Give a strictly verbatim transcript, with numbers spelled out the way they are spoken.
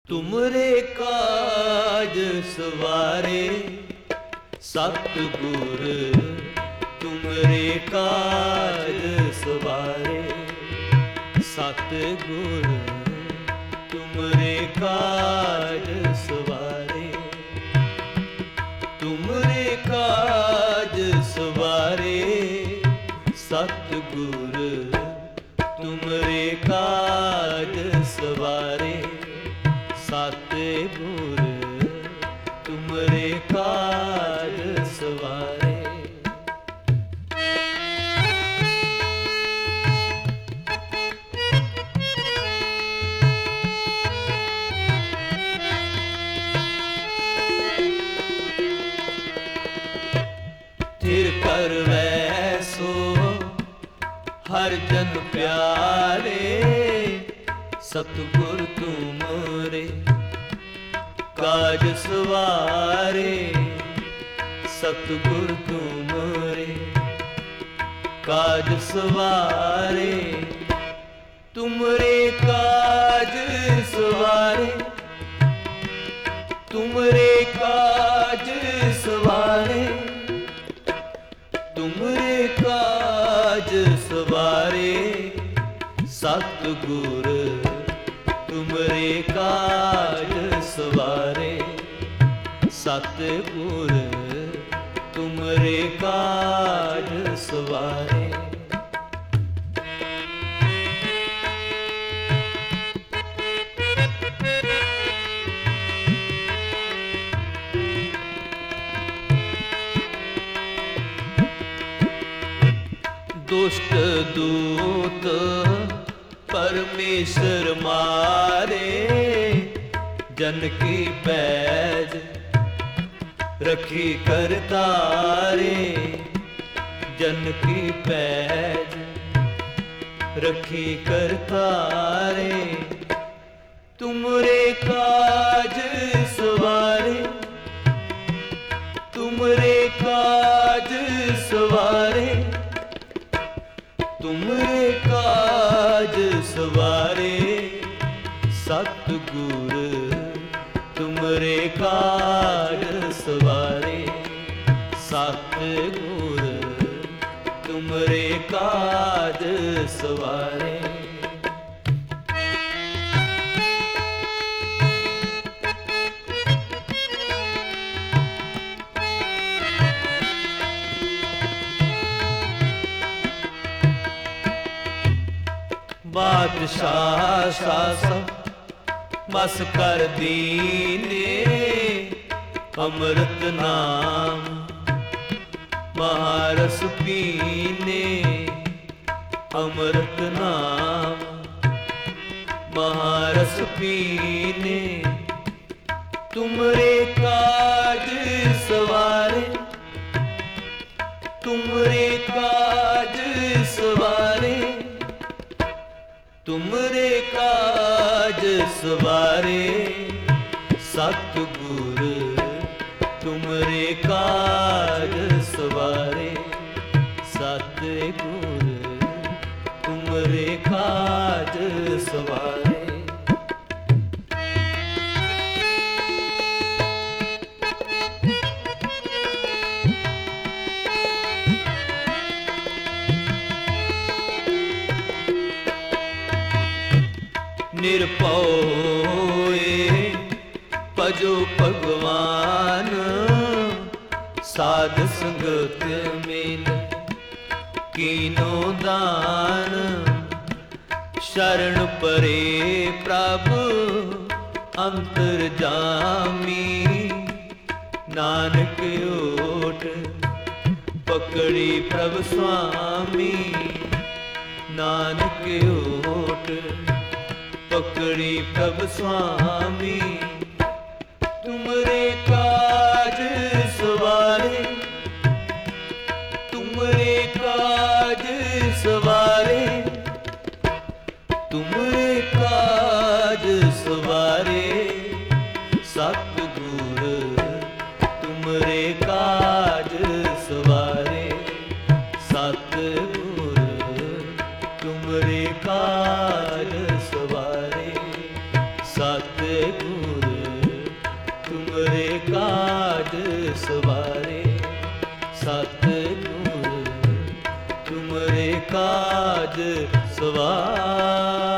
ਤੁਮਰੇ ਕਾਜ ਸਵਾਰੇ ਸਤਿਗੁਰ, ਤੁਮਰੇ ਕਾਜ ਸਵਾਰੇ ਸਤਿਗੁਰ, ਤੁਮਰੇ ਕਾਜ ਸਵਾਰੇ, ਤੁਮਰੇ ਕਾਜ ਸਵਾਰੇ ਸਤਿਗੁਰ, ਤੁਮਰੇ ਕਾਜ ਸਵਾਰੇ ਸਤਿਗੁਰ, ਤੁਮਰੇ ਕਾਜ ਸਵਾਰੇ। ਥਿਰ ਕਰਵੈ ਸੋ ਹਰਿ ਜਨ ਪਿਆਰੇ, ਸਤਿਗੁਰ ਤੁਮਰੇ ਕਾਜ ਸਵਾਰੇ, ਸਤਿਗੁਰ ਤੁਮਰੇ ਕਾਜ ਸਵਾਰੇ, ਤੁਮਰੇ ਕਾਜ ਸਵਾਰੇ, ਤੁਮਰੇ ਕਾਜ ਸਵਾਰੇ, ਤੁਮਰੇ ਕਾਜ ਸਵਾਰੇ ਸਤਿਗੁਰ, ਤੁਮਰੇ ਕਾਜ ਸਵਾਰੇ ਸਤਿਗੁਰ, ਤੁਮਰੇ ਕਾਜ ਸਵਾਰੇ। ਦੁਸ਼ਟ ਦੂਤ ਪਰਮੇਸ਼ਰ ਮਾਰੇ, ਜਨ ਕੀ ਪੈਜ ਰਖੀ ਕਰਤਾਰੇ, ਜਨ ਕੀ ਪੈਜ ਰਖੀ ਕਰਤਾਰੇ, ਤੁਮਰੇ ਕਾਜ ਸਵਾਰੇ, ਤੁਮਰੇ ਕਾਜ ਸਵਾਰੇ, ਤੁਮਰੇ ਕਾਜ ਸਵਾਰੇ ਸਤਿਗੁਰ, ਤੁਮਰੇ ਕਾਜ ਸਵਾਰੇ ਸਤਿਗੁਰ, ਤੁਮਰੇ ਕਾਜ ਸਵਾਰੇ। ਬਾਦਸ਼ਾਹ ਸ਼ਾਸਕ ਬਸ ਕਰ ਦੀਨੇ, ਅੰਮ੍ਰਿਤ ਨਾਮ ਮਹਾਰਸ ਪੀਨੇ, ਅੰਮ੍ਰਿਤ ਨਾਮ ਮਹਾਰਸ ਪੀਨੇ, ਤੁਮਰੇ ਕਾਜ ਸਵਾਰੇ, ਤੁਮਰੇ ਕਾਜ ਸਵਾਰੇ, ਤੁਮਰੇ ਕਾਜ ਸਵਾਰੇ ਸਤਿਗੁਰ, ਤੁਮਰੇ ਕਾਜ ਸਵਾਰੇ ਸਤਿਗੁਰ, ਤੁਮਰੇ ਕਾਜ ਸਵਾਰੇ। ਨਿਰਭਉ ਭਜੋ ਭਗਵਾਨ, ਸਾਧ ਸੰਗਤ ਮਿਲ ਕੀਨੋ ਦਾਨ, ਸ਼ਰਨ ਪਰੇ ਪ੍ਰਭ ਅੰਤਰ ਜਾਮੀ, ਨਾਨਕ ਓਟ ਪਕੜੀ ਪ੍ਰਭ ਸੁਆਮੀ, ਨਾਨਕ ਓਟ ਪਕੜੀ ਪ੍ਰਭ ਸੁਆਮੀ, ਤੁਮਰੇ ਕਾਜ ਸਵਾਰੇ, ਤੁਮਰੇ ਕਾਜ ਸਵਾਰੇ, ਤੁਮਰੇ ਕਾਜ ਸਵਾਰੇ ਸਤਿਗੁਰ, ਤੁਮਰੇ ਕਾਜ ਸਵਾਰੇ ਸਤਿਗੁਰ, ਤੁਮਰੇ ਕਾਜ ਸਵਾਰੇ ਸਤ सतगुर तुमरे काज सवारे, सतगुर तुमरे काज सवारे।